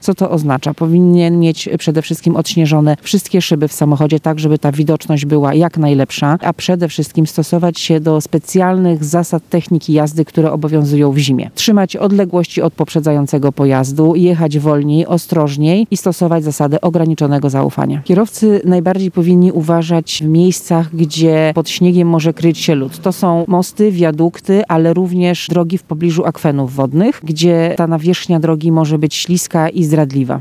Co to oznacza? Powinien mieć przede wszystkim odśnieżone wszystkie szyby w samochodzie, tak żeby ta widoczność była jak najlepsza, a przede wszystkim stosować się do specjalnych zasad techniki jazdy, które obowiązują w zimie. Trzymać odległości od poprzedzającego pojazdu, jechać wolniej, ostrożniej i stosować zasady ograniczonego zaufania. Kierowcy najbardziej powinni uważać w miejscach, gdzie pod śniegiem może kryć się lód. To są mosty, wiadukty, ale również drogi w pobliżu akwenów wodnych, gdzie ta nawierzchnia drogi może być śliska i zdradliwa.